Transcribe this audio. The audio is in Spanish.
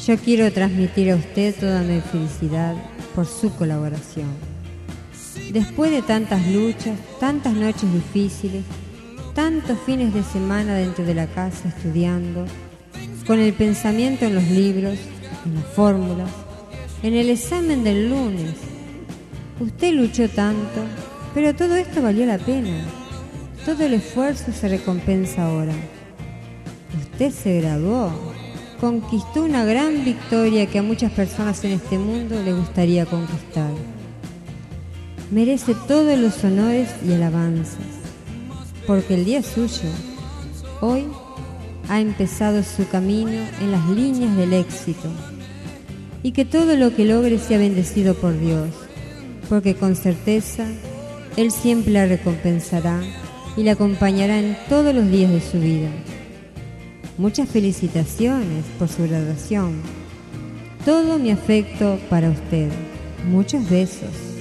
Yo quiero transmitir a usted toda mi felicidad por su colaboración. Después de tantas luchas, tantas noches difíciles, tantos fines de semana dentro de la casa estudiando, con el pensamiento en los libros, en las fórmulas, en el examen del lunes, usted luchó tanto, pero todo esto valió la pena. Todo el esfuerzo se recompensa ahora. Usted se graduó, conquistó una gran victoria que a muchas personas en este mundo le gustaría conquistar. Merece todos los honores y alabanzas, porque el día es suyo. Hoy ha empezado su camino en las líneas del éxito, y que todo lo que logre sea bendecido por Dios, porque con certeza Él siempre la recompensará y la acompañará en todos los días de su vida. Muchas felicitaciones por su graduación. Todo mi afecto para usted. Muchos besos.